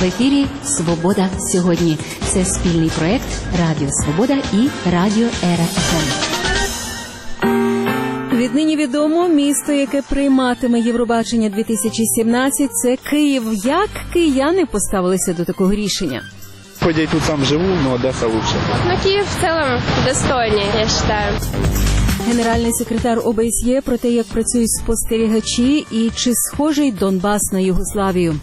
В ефірі «Свобода сьогодні». Це спільний проект Радіо Свобода і Радіо Ера ФМ. Віднині відомо, місто, яке прийматиме Євробачення 2017 – це Київ. Як кияни поставилися до такого рішення? Хоть я тут сам живу, но Одесса лучше. Киев в целом достойнее, я считаю. Генеральний секретар ОБСЄ про те, як працюють спостерігачі і чи схожий Донбас на Югославію.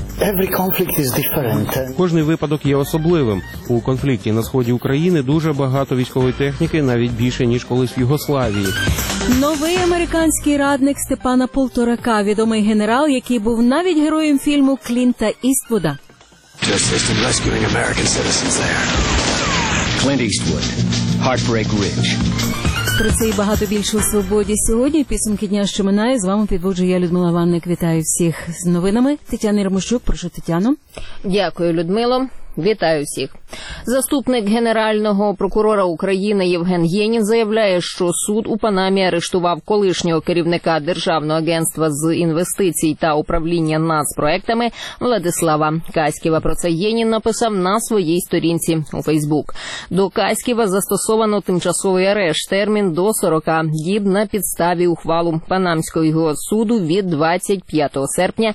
Кожний випадок є особливим. У конфлікті на сході України дуже багато військової техніки, навіть більше, ніж колись в Югославії. Новий американський радник Степана Полторака, відомий генерал, який був навіть героєм фільму Клінта Іствуда. Про це і багато більше у «Свободі сьогодні». Підсумки дня, що минає. З вами підводжу я, Людмила Ванник. Вітаю всіх з новинами. Тетяна Ярмощук, прошу, Тетяно. Дякую, Людмило. Вітаю всіх. Заступник Генерального прокурора України Євген Єнін заявляє, що суд у Панамі арештував колишнього керівника Державного агентства з інвестицій та управління нацпроектами Владислава Каськіва. Про це Єнін написав на своїй сторінці у Фейсбук. До Каськіва застосовано тимчасовий арешт, термін до 40 діб на підставі ухвалу Панамського суду від 25 серпня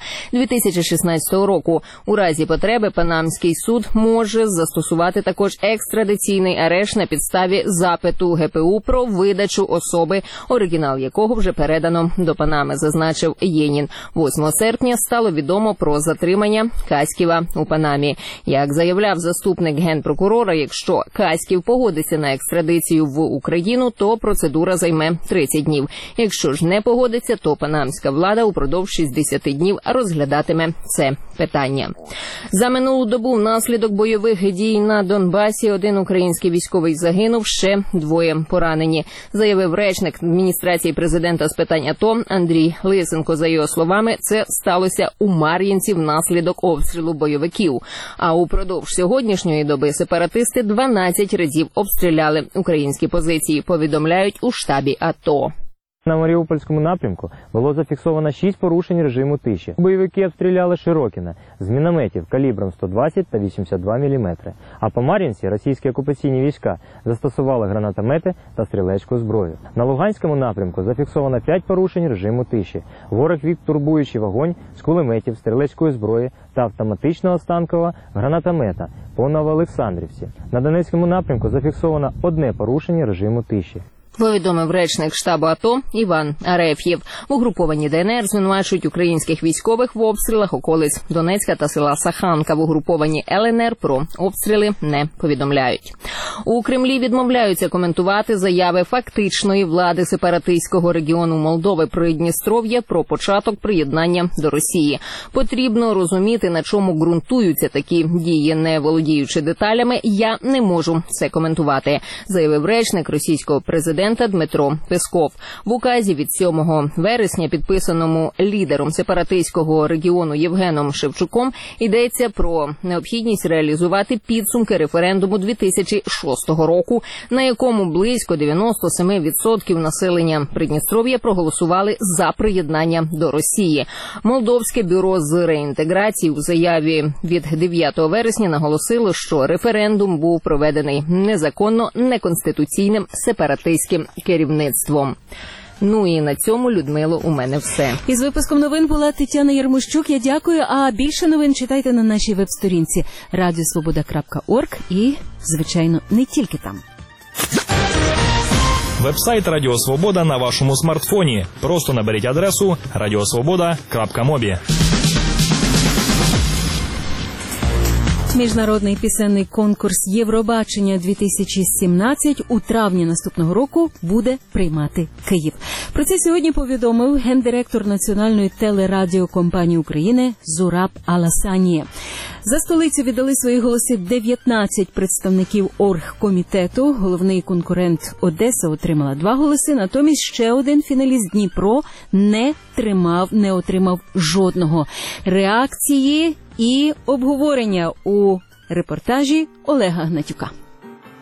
2016 року. У разі потреби Панамський суд може застосувати також екстрадиційний арешт на підставі запиту ГПУ про видачу особи, оригінал якого вже передано до Панами, зазначив Єнін. 8 серпня стало відомо про затримання Каськіва у Панамі. Як заявляв заступник генпрокурора, якщо Каськів погодиться на екстрадицію в Україну, то процедура займе 30 днів. Якщо ж не погодиться, то панамська влада упродовж 60 днів розглядатиме це питання. За минулу добу внаслідок бойових дій на Донбасі один український військовий загинув, ще 2 поранені, заявив речник адміністрації президента з питань АТО Андрій Лисенко. За його словами, це сталося у Мар'їнці внаслідок обстрілу бойовиків. А упродовж сьогоднішньої доби сепаратисти 12 разів обстріляли українські позиції, повідомляють у штабі АТО. На Маріупольському напрямку було зафіксовано 6 порушень режиму тиші. Бойовики обстріляли Широкіне з мінометів калібром 120 та 82 мм. А по Мар'їнці російські окупаційні війська застосували гранатомети та стрілецьку зброю. На Луганському напрямку зафіксовано 5 порушень режиму тиші. Ворог вів турбуючий вогонь з кулеметів, стрілецької зброї та автоматичного станкового гранатомета по Новоолександрівці. На Донецькому напрямку зафіксовано 1 порушення режиму тиші. Повідомив речник штабу АТО Іван Ареф'єв. Угруповані ДНР звинувачують українських військових в обстрілах околиць Донецька та села Саханка. В угруповані ЛНР про обстріли не повідомляють. У Кремлі відмовляються коментувати заяви фактичної влади сепаратистського регіону Молдови Придністров'я про початок приєднання до Росії. Потрібно розуміти, на чому ґрунтуються такі дії. Не володіючи деталями, я не можу це коментувати, заявив речник російського президента Дмитро Песков. В указі від 7 вересня, підписаному лідером сепаратистського регіону Євгеном Шевчуком, йдеться про необхідність реалізувати підсумки референдуму 2006 року, на якому близько 97% населення Придністров'я проголосували за приєднання до Росії. Молдовське бюро з реінтеграції у заяві від 9 вересня наголосило, що референдум був проведений незаконно, неконституційним сепаратистським керівництвом. Ну і на цьому, Людмило, у мене все. Із випуском новин була Тетяна Ярмощук. Я дякую. А більше новин читайте на нашій веб-сторінці radiosvoboda.org і, звичайно, не тільки там. Веб-сайт Радіо Свобода на вашому смартфоні. Просто наберіть адресу radiosvoboda.mobi. Міжнародний пісенний конкурс «Євробачення-2017» у травні наступного року буде приймати Київ. Про це сьогодні повідомив гендиректор Національної телерадіокомпанії України Зураб Аласаніє. За столицю віддали свої голоси 19 представників оргкомітету. Головний конкурент Одеса отримала 2 голоси, натомість ще один фіналіст Дніпро не отримав жодного. Реакції і обговорення у репортажі Олега Гнатюка.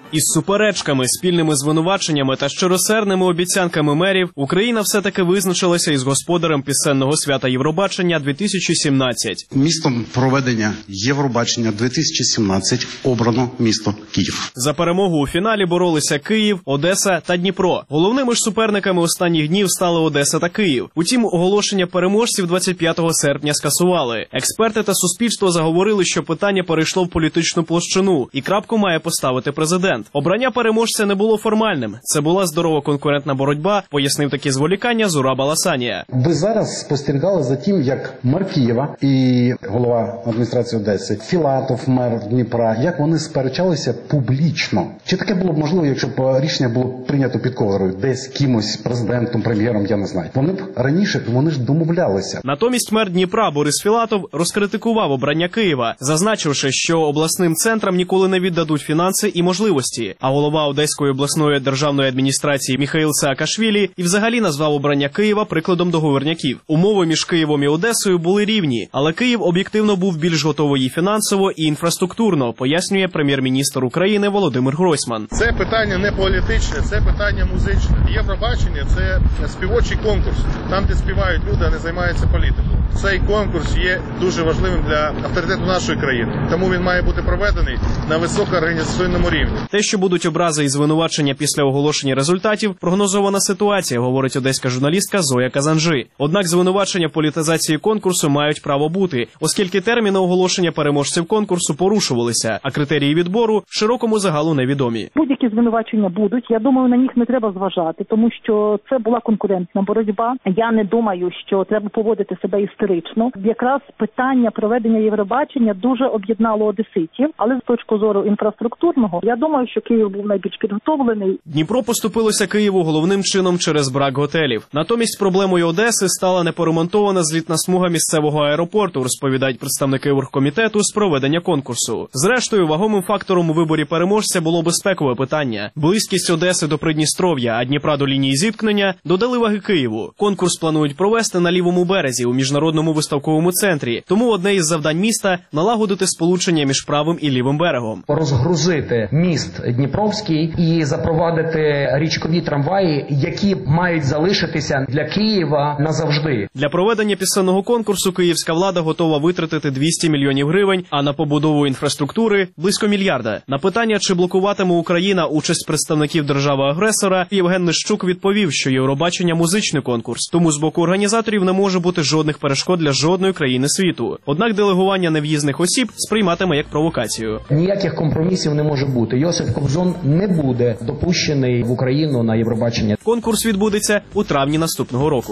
Із суперечками, спільними звинуваченнями та щиросердними обіцянками мерів Україна все-таки визначилася із господарем пісенного свята Євробачення 2017. Містом проведення Євробачення 2017 обрано місто Київ. За перемогу у фіналі боролися Київ, Одеса та Дніпро. Головними ж суперниками останніх днів стали Одеса та Київ. Утім, оголошення переможців 25 серпня скасували. Експерти та суспільство заговорили, що питання перейшло в політичну площину, і крапку має поставити президент. Обрання переможця не було формальним. Це була здорова конкурентна боротьба, пояснив такі зволікання Зураб Аласанія. Ви зараз спостерігали за тим, як мер Києва і голова адміністрації Одеси, Філатов, мер Дніпра, як вони сперечалися публічно. Чи таке було б можливо, якщо б рішення було прийнято під ковдрою, десь кимось, президентом, прем'єром, я не знаю. Вони б раніше, вони ж домовлялися. Натомість мер Дніпра Борис Філатов розкритикував обрання Києва, зазначивши, що обласним центрам ніколи не віддадуть фінанси і можливості. А голова Одеської обласної державної адміністрації Міхаїл Саакашвілі і взагалі назвав обрання Києва прикладом договорняків. Умови між Києвом і Одесою були рівні, але Київ об'єктивно був більш готовий і фінансово, і інфраструктурно, пояснює прем'єр-міністр України Володимир Гройсман. Це питання не політичне, це питання музичне. Євробачення – це співочий конкурс, там, де співають люди, а не займаються політикою. Цей конкурс є дуже важливим для авторитету нашої країни, тому він має бути проведений на високоорганізаційному рівні. Те, що будуть образи і звинувачення після оголошення результатів, прогнозована ситуація, говорить одеська журналістка Зоя Казанжи. Однак звинувачення в політизації конкурсу мають право бути, оскільки терміни оголошення переможців конкурсу порушувалися, а критерії відбору широкому загалу невідомі. Будь-які звинувачення будуть. Я думаю, на них не треба зважати, тому що це була конкурентна боротьба. Я не думаю, що треба поводити себе істерично. Якраз питання проведення Євробачення дуже об'єднало одеситів, але з точки зору інфраструктурного, я думаю, що Київ був найбільш підготовлений. Дніпро поступилося Києву головним чином через брак готелів. Натомість проблемою Одеси стала неперемонтована злітна смуга місцевого аеропорту, розповідають представники оргкомітету з проведення конкурсу. Зрештою, вагомим фактором у виборі переможця було безпекове питання. Близькість Одеси до Придністров'я, а Дніпра до лінії зіткнення додали ваги Києву. Конкурс планують провести на лівому березі у міжнародному виставковому центрі. Тому одне із завдань міста – налагодити сполучення між правим і лівим берегом. Розгрузити міст Дніпровський і запровадити річкові трамваї, які мають залишитися для Києва назавжди. Для проведення пісенного конкурсу київська влада готова витратити 200 мільйонів гривень, а на побудову інфраструктури – близько мільярда. На питання, чи блокуватиме Україна участь представників держави-агресора, Євген Нищук відповів, що Євробачення – музичний конкурс, тому з боку організаторів не може бути жодних перешкод для жодної країни світу. Однак делегування нев'їзних осіб сприйматиме як провокацію. Ніяких компромісів не може бути. Йосип Кобзон не буде допущений в Україну на Євробачення. Конкурс відбудеться у травні наступного року.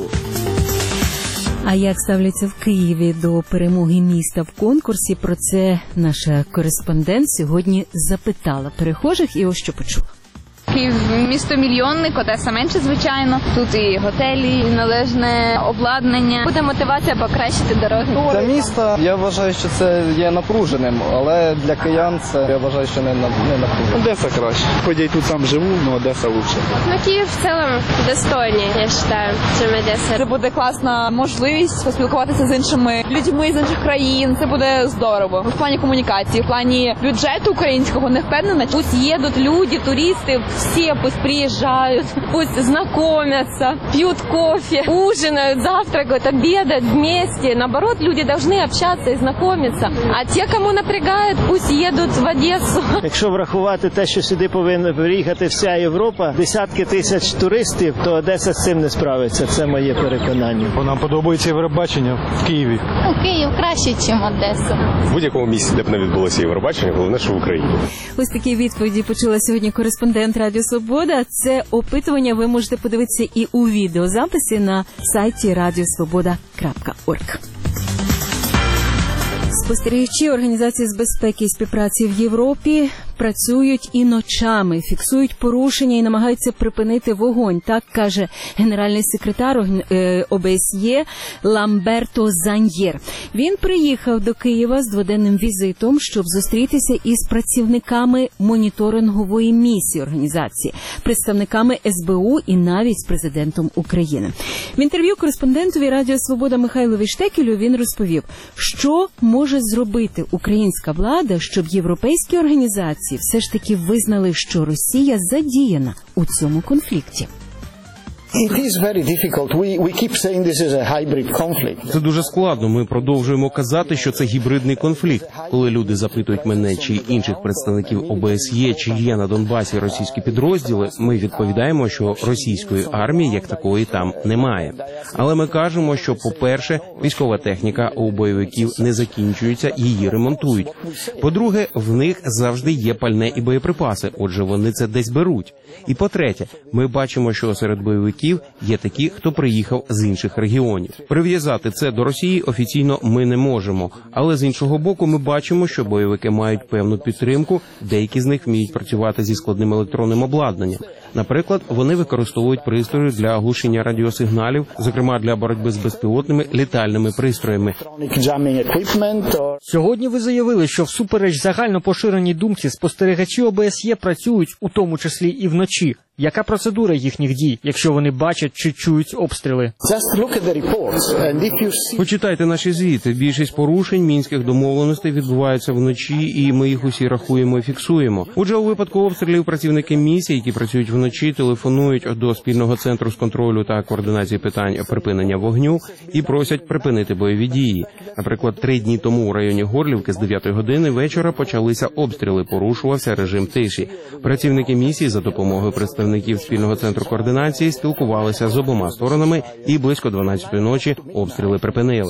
А як ставляться в Києві до перемоги міста в конкурсі, про це наша кореспондент сьогодні запитала перехожих і ось що почула. Київ – місто мільйонник, Одеса менше, звичайно. Тут і готелі, і належне обладнання. Буде мотивація покращити дороги. Для міста я вважаю, що це є напруженим, але для киян це я вважаю, що не напруженим. Одеса краще. Хоть я и тут сам живу, но Одеса лучше. Ну, Киев в целом достойнее, я считаю, чем Одесса. Це буде класна можливість поспілкуватися з іншими людьми з інших країн. Це буде здорово. В плані комунікації, в плані бюджету українського не впевнена. Пусть їдуть люди, туристи, все пусть приезжают, пусть знакомятся, пьют кофе, ужинают, завтракают, обедают вместе. Наоборот, люди должны общаться и знакомиться. А те, кому напрягают, пусть едут в Одессу. Якщо врахувати те, що сюди повинна приїхати вся Європа, десятки тисяч туристів, то Одеса з цим не справиться. Це моє переконання. Нам подобається Євробачення в Києві. Київ краще, ніж Одеса. В будь-якому місці, де б не відбулося Євробачення, головне, що в Україні. Ось такі відповіді почула сьогодні кореспондент Радіо Свобода. Це опитування ви можете подивитися і у відеозаписі на сайті radiosvoboda.org. Спостерігачі Організації з безпеки і співпраці в Європі працюють і ночами, фіксують порушення і намагаються припинити вогонь. Так каже генеральний секретар ОБСЄ Ламберто Заньєр. Він приїхав до Києва з дводенним візитом, щоб зустрітися із працівниками моніторингової місії організації, представниками СБУ і навіть з президентом України. В інтерв'ю кореспондентові Радіо Свобода Михайлові Штекелю він розповів, що може зробити українська влада, щоб європейські організації науковці все ж таки визнали, що Росія задіяна у цьому конфлікті. Це дуже складно. Ми продовжуємо казати, що це гібридний конфлікт. Коли люди запитують мене чи інших представників ОБСЄ, чи є на Донбасі російські підрозділи, ми відповідаємо, що російської армії як такої там немає. Але ми кажемо, що, по-перше, військова техніка у бойовиків не закінчується, її ремонтують. По-друге, в них завжди є пальне і боєприпаси, отже, вони це десь беруть. І по-третє, ми бачимо, що серед бойовиків є такі, хто приїхав з інших регіонів. Прив'язати це до Росії офіційно ми не можемо. Але з іншого боку, ми бачимо, що бойовики мають певну підтримку, деякі з них вміють працювати зі складним електронним обладнанням. Наприклад, вони використовують пристрої для глушення радіосигналів, зокрема для боротьби з безпілотними літальними пристроями. Сьогодні ви заявили, що всупереч загально поширеній думці спостерігачі ОБСЄ працюють, у тому числі і вночі. Яка процедура їхніх дій, якщо вони бачать чи чують обстріли? Почитайте наші звіти. Більшість порушень мінських домовленостей відбуваються вночі, і ми їх усі рахуємо і фіксуємо. Отже, у випадку обстрілів працівники місії, які працюють вночі, телефонують до спільного центру з контролю та координації питань припинення вогню і просять припинити бойові дії. Наприклад, 3 дні тому у районі Горлівки з 9 години вечора почалися обстріли, порушувався режим тиші. Працівники місії за допомогою представників спільного центру координації спілкувалися з обома сторонами і близько 12-ї ночі обстріли припинили.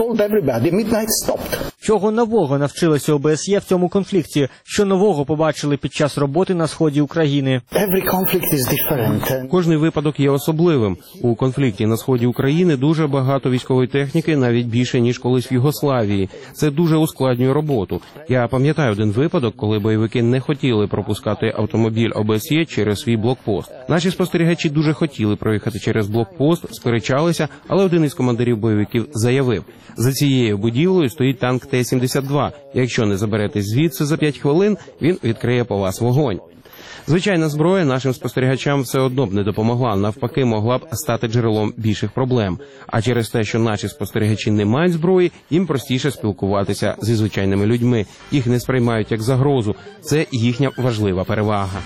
Чого нового навчилося ОБСЄ в цьому конфлікті? Що нового побачили під час роботи на сході України? Кожний випадок є особливим. У конфлікті на сході України дуже багато військової техніки, навіть більше, ніж колись в Югославії. Це дуже ускладнює роботу. Я пам'ятаю один випадок, коли бойовики не хотіли пропускати автомобіль ОБСЄ через свій блокпост. Наші спостерігачі дуже хотіли проїхати через блокпост, сперечалися, але один із командирів бойовиків заявив: за цією будівлею стоїть танк Т-72. Якщо не заберетесь звідси за 5 хвилин, він відкриє по вас вогонь. Звичайна зброя нашим спостерігачам все одно б не допомогла, навпаки, могла б стати джерелом більших проблем. А через те, що наші спостерігачі не мають зброї, їм простіше спілкуватися зі звичайними людьми. Їх не сприймають як загрозу. Це їхня важлива перевага.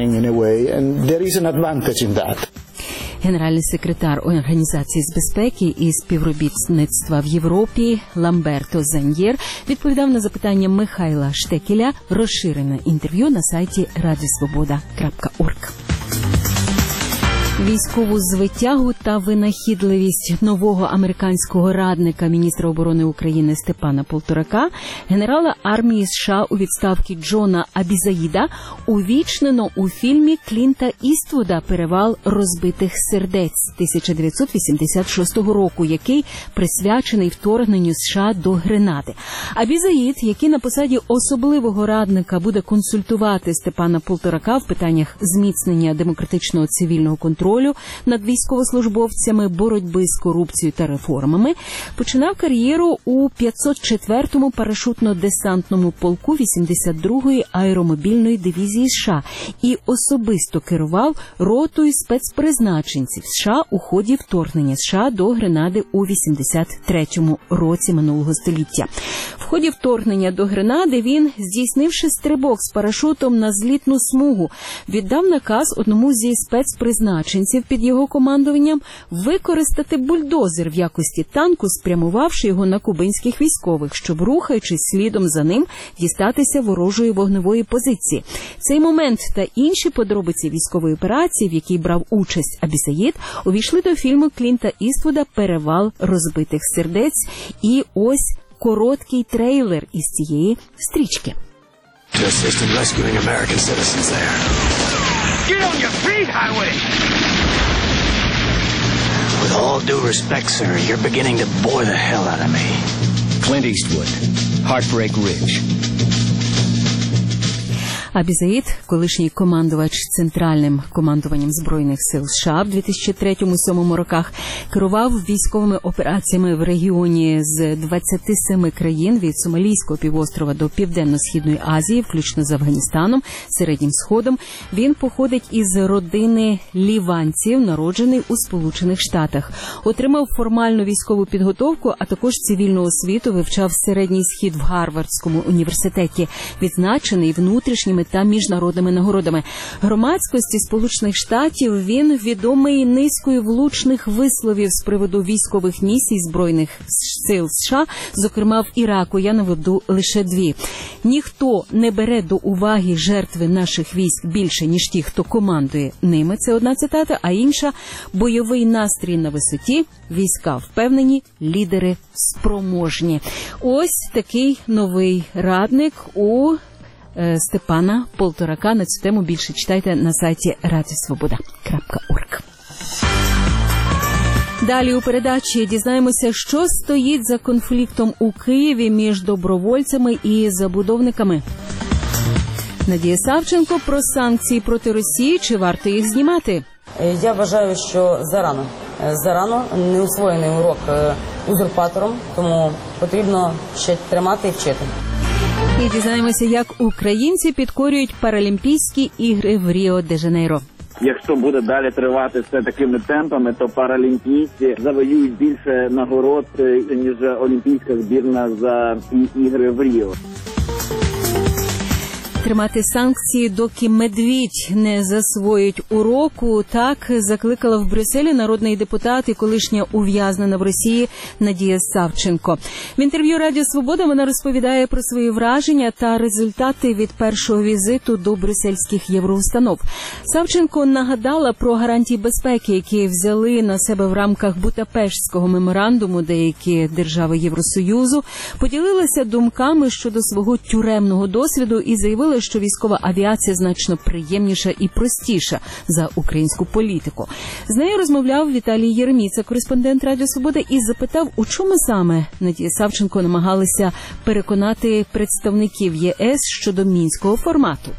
Генеральний секретар Організації з безпеки і співробітництва в Європі Ламберто Заньєр відповідав на запитання Михайла Штекеля. Розширене інтерв'ю на сайті radiosvoboda.org. Військову звитягу та винахідливість нового американського радника міністра оборони України Степана Полторака, генерала армії США у відставці Джона Абізаїда, увічнено у фільмі Клінта Іствуда «Перевал розбитих сердець» 1986 року, який присвячений вторгненню США до Гренади. Абізаїд, який на посаді особливого радника буде консультувати Степана Полторака в питаннях зміцнення демократичного цивільного контролю над військовослужбовцями, боротьби з корупцією та реформами, починав кар'єру у 504-му парашутно-десантному полку 82-ї аеромобільної дивізії США і особисто керував ротою спецпризначенців США у ході вторгнення США до Гренади у 83-му році минулого століття. В ході вторгнення до Гренади він, здійснивши стрибок з парашутом на злітну смугу, віддав наказ одному зі спецпризначенців під його командуванням використати бульдозер в якості танку, спрямувавши його на кубинських військових, щоб, рухаючись слідом за ним, дістатися ворожої вогневої позиції. Цей момент та інші подробиці військової операції, в якій брав участь Абізаїд, увійшли до фільму Клінта Іствуда «Перевал розбитих сердець». І ось короткий трейлер із цієї стрічки. Get on your feet, Highway! With all due respect, sir, you're beginning to bore the hell out of me. Clint Eastwood, Heartbreak Ridge. Абізаїд, колишній командувач Центральним командуванням Збройних сил США в 2003-2007 роках, керував військовими операціями в регіоні з 27 країн від Сомалійського півострова до Південно-Східної Азії, включно з Афганістаном, Середнім Сходом. Він походить із родини ліванців, народжений у Сполучених Штатах. Отримав формальну військову підготовку, а також цивільну освіту, вивчав Середній Схід в Гарвардському університеті. Відзначений внутрішніми та міжнародними нагородами. Громадськості Сполучених Штатів він відомий низкою влучних висловів з приводу військових місій Збройних сил США, зокрема в Іраку. Я наведу лише дві. Ніхто не бере до уваги жертви наших військ більше, ніж ті, хто командує ними. Це одна цитата, а інша – бойовий настрій на висоті, війська впевнені, лідери спроможні. Ось такий новий радник у Степана Полторака. На цю тему більше читайте на сайті radiosvoboda.org. Далі у передачі дізнаємося, що стоїть за конфліктом у Києві між добровольцями і забудовниками. Надія Савченко про санкції проти Росії, чи варто їх знімати? Я вважаю, що зарано не усвоєний урок узурпатором, тому потрібно ще тримати і вчити. І дізнаємося, як українці підкорюють Паралімпійські ігри в Ріо-де-Жанейро. Якщо буде далі тривати все такими темпами, то паралімпійці завоюють більше нагород, ніж олімпійська збірна за ігри в Ріо. Тримати санкції, доки медвідь не засвоїть уроку. Так закликала в Брюсселі народний депутат і колишня ув'язнена в Росії Надія Савченко. В інтерв'ю Радіо Свобода вона розповідає про свої враження та результати від першого візиту до брюссельських євроустанов. Савченко нагадала про гарантії безпеки, які взяли на себе в рамках Будапештського меморандуму деякі держави Євросоюзу, поділилася думками щодо свого тюремного досвіду і заявила, що військова авіація значно приємніша і простіша за українську політику. З нею розмовляв Віталій Єреміца, кореспондент Радіо Свобода, і запитав, у чому саме Надія Савченко намагалася переконати представників ЄС щодо мінського формату.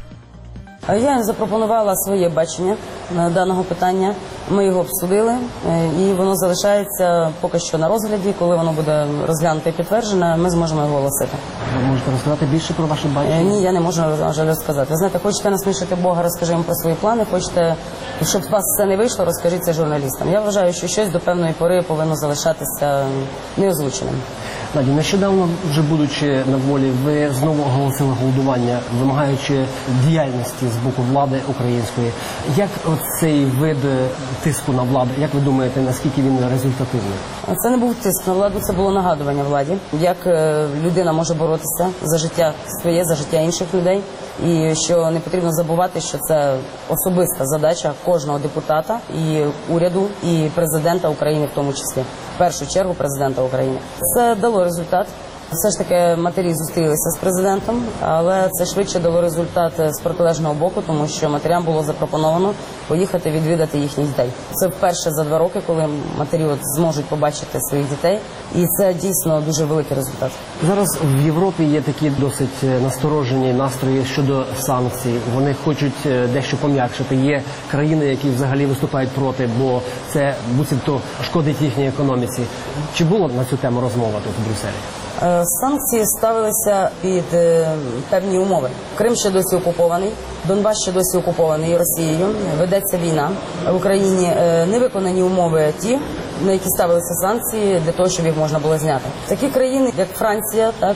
Я запропонувала своє бачення даного питання. Ми його обсудили, і воно залишається поки що на розгляді. Коли воно буде розглянуто і підтверджено, ми зможемо його оголосити. Ви можете розказати більше про ваше бачення? Ні, я не можу, на жаль, розказати. Ви знаєте, хочете насмішити Бога, розкажи їм про свої плани, хочете, щоб у вас це не вийшло, розкажіть це журналістам. Я вважаю, що щось до певної пори повинно залишатися неозвученим. Надя, нещодавно, вже будучи на волі, ви знову оголосили голодування, вимагаючи діяльності з боку влади української. Як цей вид тиску на владу, як ви думаєте, наскільки він результативний? Це не був тиск на владу, це було нагадування владі, як людина може боротися за життя своє, за життя інших людей. І що не потрібно забувати, що це особиста задача кожного депутата і уряду, і президента України в тому числі. В першу чергу президента України. Це дало результат. Все ж таки матері зустрілися з президентом, але це швидше дало результат з протилежного боку, тому що матерям було запропоновано поїхати відвідати їхніх дітей. Це вперше за 2 роки, коли матері зможуть побачити своїх дітей, і це дійсно дуже великий результат. Зараз в Європі є такі досить насторожені настрої щодо санкцій. Вони хочуть дещо пом'якшити. Є країни, які взагалі виступають проти, бо це буцімто шкодить їхній економіці. Чи було на цю тему розмова тут в Брюсселі? Санкції ставилися під певні умови. Крим ще досі окупований, Донбас ще досі окупований Росією, ведеться війна. В Україні не виконані умови ті, на які ставилися санкції для того, щоб їх можна було зняти. Такі країни, як Франція, так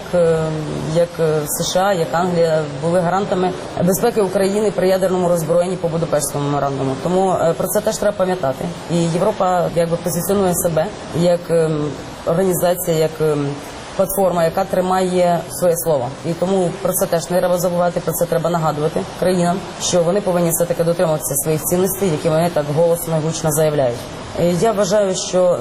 як США, як Англія, були гарантами безпеки України при ядерному роззброєнні по Будапештському меморандуму. Тому про це теж треба пам'ятати. І Європа якби позиціонує себе як організація, як платформа, яка тримає своє слово. І тому про це теж не треба забувати, про це треба нагадувати країнам, що вони повинні все-таки дотримуватися своїх цінностей, які вони так голосно і гучно заявляють. Я вважаю, що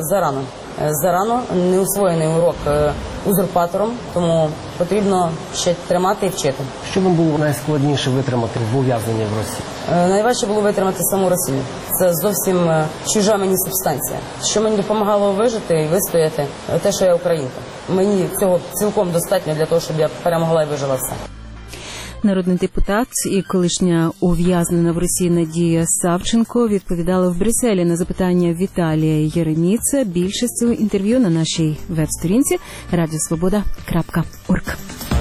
зарано не усвоєний урок узурпатором, тому потрібно ще тримати і вчити. Що вам було найскладніше витримати в ув'язненні в Росії? Найважче було витримати саму Росію. Це зовсім чужа мені субстанція. Що мені допомагало вижити і вистояти, те, що я українка. Мені цього цілком достатньо для того, щоб я перемогла і вижила все. Народний депутат і колишня ув'язнена в Росії Надія Савченко відповідала в Брюсселі на запитання Віталія Єреміца. Більше з цього інтерв'ю на нашій веб-сторінці radiosvoboda.org.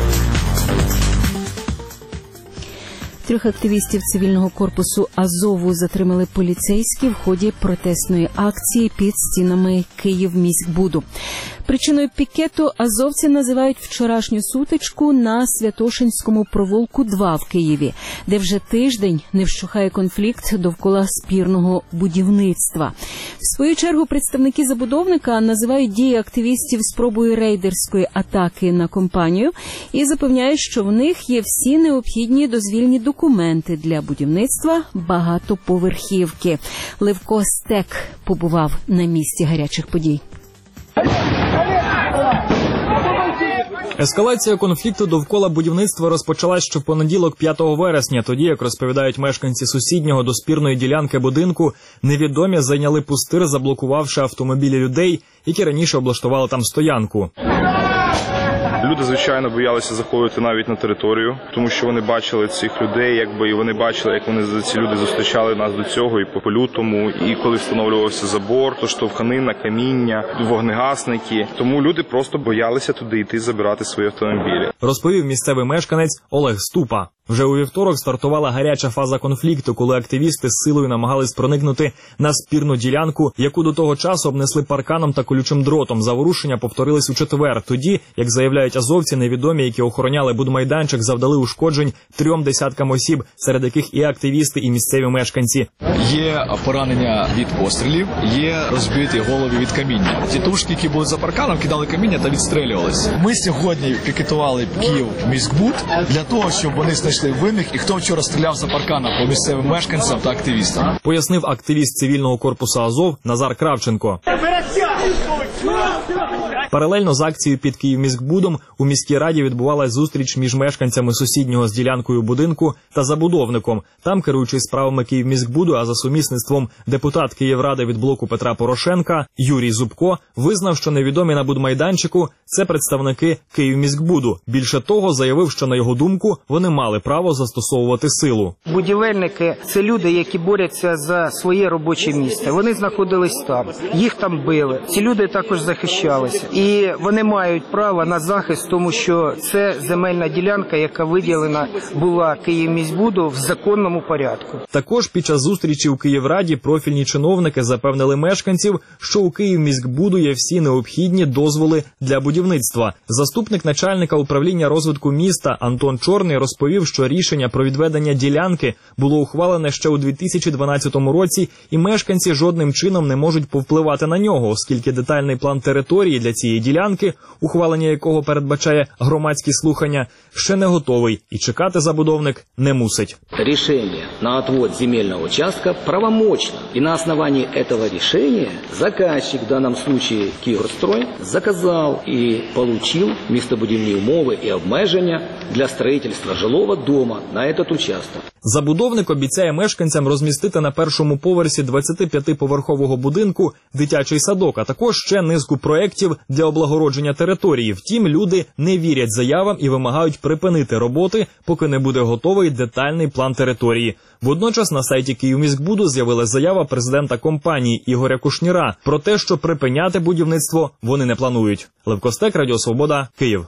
3 активістів цивільного корпусу Азову затримали поліцейські в ході протестної акції під стінами Київміськбуду. Причиною пікету азовці називають вчорашню сутичку на Святошинському провулку 2 в Києві, де вже тиждень не вщухає конфлікт довкола спірного будівництва. В свою чергу представники забудовника називають дії активістів спробою рейдерської атаки на компанію і запевняють, що в них є всі необхідні дозвільні документи для будівництва багатоповерхівки. Левко Стек побував на місці гарячих подій. Ескалація конфлікту довкола будівництва розпочалась ще в понеділок 5 вересня. Тоді, як розповідають мешканці сусіднього до спірної ділянки будинку, невідомі зайняли пустир, заблокувавши автомобілі людей, які раніше облаштували там стоянку. Люди, звичайно, боялися заходити навіть на територію, тому що вони бачили цих людей, і вони бачили, як ці люди зустрічали нас до цього і по лютому, і коли встановлювався забор, то штовханина, каміння, вогнегасники. Тому люди просто боялися туди йти забирати свої автомобілі. Розповів місцевий мешканець Олег Ступа. Вже у вівторок стартувала гаряча фаза конфлікту, коли активісти з силою намагались проникнути на спірну ділянку, яку до того часу обнесли парканом та колючим дротом. Заворушення повторились у четвер. Тоді, як заявляють азовці, невідомі, які охороняли будмайданчик, завдали ушкоджень 3 десяткам осіб, серед яких і активісти, і місцеві мешканці. Є поранення від пострілів, є розбиті голови від каміння. Тітушки, які були за парканом, кидали каміння та відстрілювалися. Ми сьогодні пікетували Київміськбуд для того, щоб вони знайшли винних і хто вчора стріляв за парканом по місцевим мешканцям та активістам. Пояснив активіст цивільного корпусу Азов Назар Кравченко. Паралельно з акцією під Київміськбудом у міській раді відбувалась зустріч між мешканцями сусіднього з ділянкою будинку та забудовником. Там, керуючий справами Київміськбуду, а за сумісництвом депутат Київради від блоку Петра Порошенка Юрій Зубко визнав, що невідомі на будмайданчику – це представники Київміськбуду. Більше того, заявив, що, на його думку, вони мали право застосовувати силу. Будівельники – це люди, які борються за своє робоче місце. Вони знаходились там, їх там били. Ці люди також захищалися. І вони мають право на захист, тому що це земельна ділянка, яка виділена була Київміськбуду в законному порядку. Також під час зустрічі у Київраді профільні чиновники запевнили мешканців, що у Київміськбуду є всі необхідні дозволи для будівництва. Заступник начальника управління розвитку міста Антон Чорний розповів, що рішення про відведення ділянки було ухвалене ще у 2012 році, і мешканці жодним чином не можуть повпливати на нього, оскільки детальний план території для цієї ділянки, ухвалення якого передбачає громадські слухання, ще не готовий і чекати забудовник не мусить. Рішення на отвод земельного участка правомочно. І на основании этого решения заказчик, в данном случае Київстрой, заказал и получил містобудівні умови і обмеження для строительства жилого дома на этот участок. Забудовник обіцяє мешканцям розмістити на першому поверсі 25-поверхового будинку дитячий садок, а також ще низку проєктів для облагородження території. Втім, люди не вірять заявам і вимагають припинити роботи, поки не буде готовий детальний план території. Водночас на сайті Київміськбуду з'явилась заява президента компанії Ігоря Кушніра про те, що припиняти будівництво вони не планують. Левко Стек, Радіо Свобода, Київ.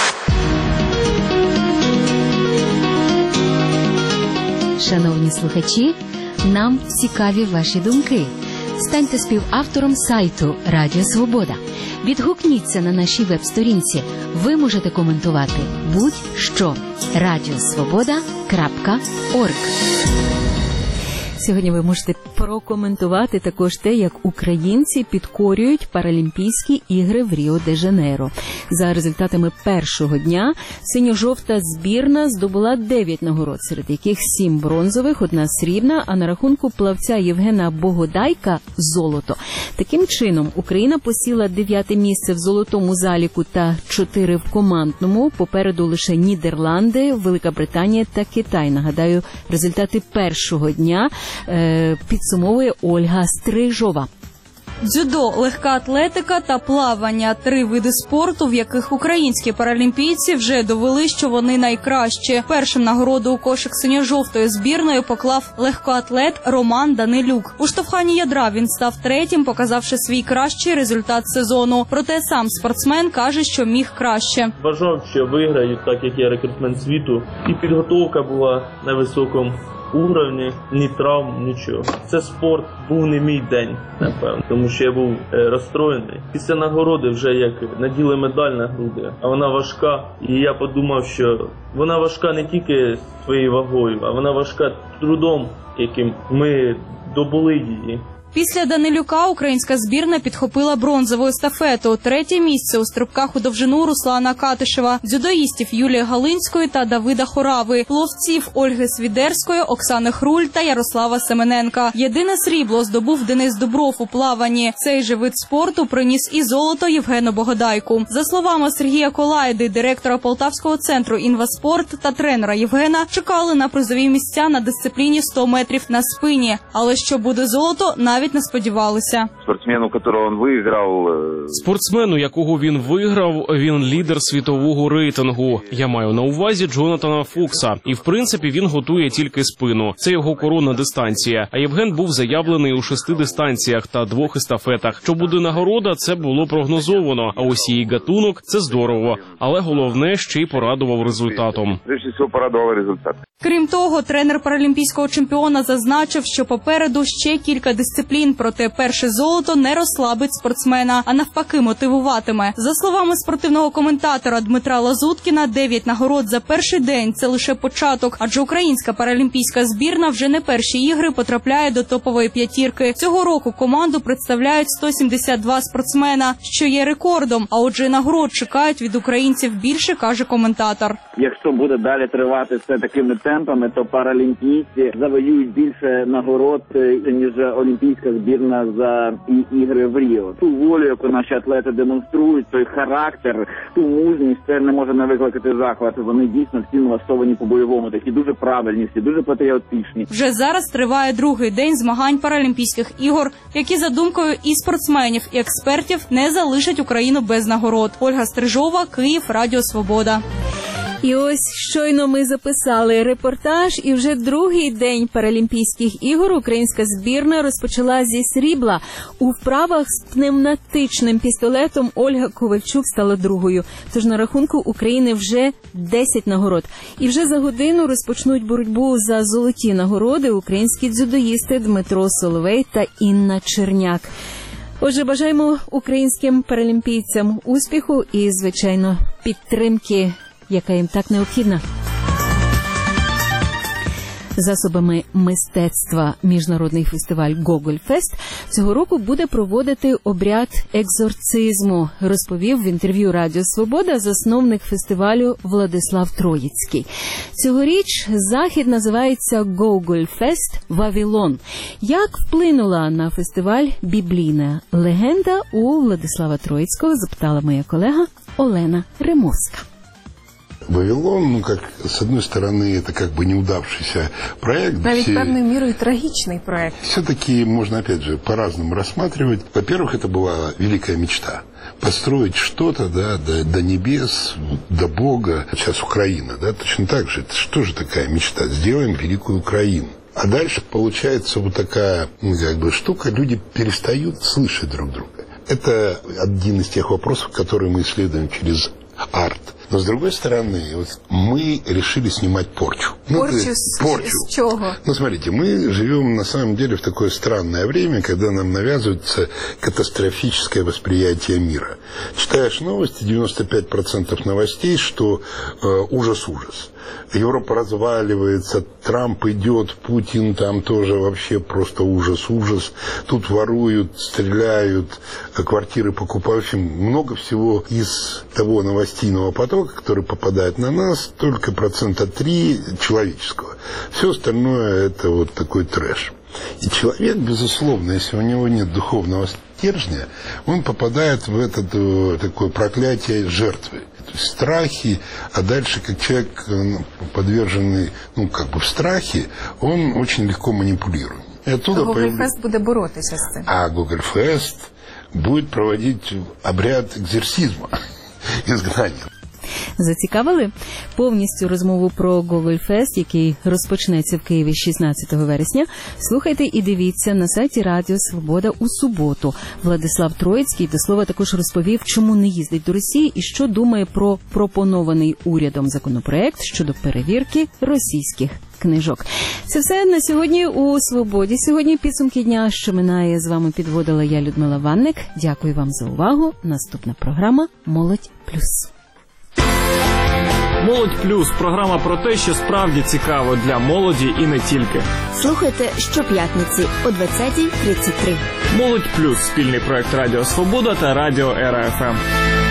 Шановні слухачі, нам цікаві ваші думки. Станьте співавтором сайту Радіо Свобода. Відгукніться на нашій веб-сторінці. Ви можете коментувати будь-що. radiosvoboda.org. Сьогодні ви можете прокоментувати також те, як українці підкорюють Паралімпійські ігри в Ріо-де-Жанейро. За результатами першого дня синьо-жовта збірна здобула 9 нагород, серед яких 7 бронзових, 1 срібна, а на рахунку плавця Євгена Богодайка – золото. Таким чином, Україна посіла 9-те місце в золотому заліку та 4 в командному. Попереду лише Нідерланди, Велика Британія та Китай. Нагадаю, результати першого дня підсумовує Ольга Стрижова. Дзюдо, легка атлетика та плавання – 3 види спорту, в яких українські паралімпійці вже довели, що вони найкращі. Першим нагороду у кошик синьо-жовтої збірної поклав легкоатлет Роман Данилюк. У штовханні ядра він став 3-м, показавши свій кращий результат сезону. Проте сам спортсмен каже, що міг краще. Вважав, що виграю, так як я рекордсмен світу. І підготовка була на високому уровні, ні травм, нічого. Це спорт був не мій день, напевно, тому що я був розстроєний. Після нагороди вже як наділи медаль на груди, а вона важка. І я подумав, що вона важка не тільки своєю вагою, а вона важка трудом, яким ми добули її. Після Данилюка українська збірна підхопила бронзову естафету. Третє місце у стрибках у довжину Руслана Катишева, дзюдоїстів Юлії Галинської та Давида Хорави, пловців Ольги Свідерської, Оксани Хруль та Ярослава Семененка. Єдине срібло здобув Денис Дубров у плаванні. Цей же вид спорту приніс і золото Євгену Богодайку. За словами Сергія Колайди, директора Полтавського центру «Інваспорт» та тренера Євгена, чекали на призові місця на дисципліні 100 метрів на спині. Але що буде золото, навіть не сподівалися. Спортсмену, якого він виграв, він лідер світового рейтингу. Я маю на увазі Джонатана Фокса. І, в принципі, він готує тільки спину. Це його коронна дистанція. А Євген був заявлений у 6 дистанціях та 2 естафетах. Що буде нагорода, це було прогнозовано. А ось її гатунок – це здорово. Але головне, ще й порадував результатом. Крім того, тренер паралімпійського чемпіона зазначив, що попереду ще кілька дисциплін, проте перше золото не розслабить спортсмена, а навпаки мотивуватиме. За словами спортивного коментатора Дмитра Лазуткіна, 9 нагород за перший день – це лише початок, адже українська паралімпійська збірна вже не перші ігри потрапляє до топової п'ятірки. Цього року команду представляють 172 спортсмена, що є рекордом, а отже нагород чекають від українців більше, каже коментатор. Якщо буде далі тривати все такими темпами, то паралімпійці завоюють більше нагород, ніж олімпійська збірна за ігри в Ріо. Ту волю, яку наші атлети демонструють, той характер, ту мужність, це не може не викликати захвату. Вони дійсно всі налаштовані по-бойовому, такі дуже правильні, всі дуже патріотичні. Вже зараз триває другий день змагань Паралімпійських ігор, які за думкою і спортсменів, і експертів не залишать Україну без нагород. Ольга Стрижова, Київ, Радіо Свобода. І ось щойно ми записали репортаж, і вже другий день Паралімпійських ігор українська збірна розпочала зі срібла. У вправах з пневматичним пістолетом Ольга Ковальчук стала другою. Тож на рахунку України вже 10 нагород. І вже за годину розпочнуть боротьбу за золоті нагороди українські дзюдоїсти Дмитро Соловей та Інна Черняк. Отже, бажаємо українським паралімпійцям успіху і, звичайно, підтримки, яка їм так необхідна. Засобами мистецтва міжнародний фестиваль «Гогольфест» цього року буде проводити обряд екзорцизму, розповів в інтерв'ю Радіо Свобода засновник фестивалю Владислав Троїцький. Цьогоріч захід називається «Гогольфест Вавилон». Як вплинула на фестиваль біблійна легенда, у Владислава Троїцького запитала моя колега Олена Римовська. Вавилон, как, с одной стороны, это как бы неудавшийся проект. Навіть певною мірою трагичный проект. Все-таки можно, опять же, по-разному рассматривать. Во-первых, это была великая мечта. Построить что-то, да, до небес, до Бога. Сейчас Украина, да, точно так же. Это что же такая мечта? Сделаем великую Украину. А дальше получается вот такая, как бы, штука. Люди перестают слышать друг друга. Это один из тех вопросов, которые мы исследуем через арт. Но с другой стороны, вот мы решили снимать порчу. Порчу с чего? Ну, смотрите, мы живем на самом деле в такое странное время, когда нам навязывается катастрофическое восприятие мира. Читаешь новости, 95% новостей, что ужас-ужас. Европа разваливается, Трамп идет, Путин там тоже вообще просто ужас-ужас. Тут воруют, стреляют, квартиры покупают. В общем, много всего из того новостейного потока, который попадает на нас, только 3% человеческого. Все остальное это вот такой трэш. И человек, безусловно, если у него нет духовного стержня, он попадает в это такое проклятие жертвы. То есть страхи, а дальше как человек, подверженный, ну, как бы в страхе, он очень легко манипулирует. Гогольфест буде боротися з цим. А Гогольфест будет проводить обряд экзорцизма, изгнания. Зацікавили? Повністю розмову про Гогольфест, який розпочнеться в Києві 16 вересня, слухайте і дивіться на сайті Радіо Свобода у суботу. Владислав Троїцький, до слова, також розповів, чому не їздить до Росії і що думає про пропонований урядом законопроект щодо перевірки російських книжок. Це все на сьогодні у «Свободі». Сьогодні підсумки дня, що минає, з вами підводила я, Людмила Ванник. Дякую вам за увагу. Наступна програма «Молодь плюс». «Молодь плюс» – програма про те, що справді цікаво для молоді і не тільки. Слухайте щоп'ятниці о 20:33. «Молодь плюс» – спільний проект Радіо Свобода та Радіо Ера ФМ.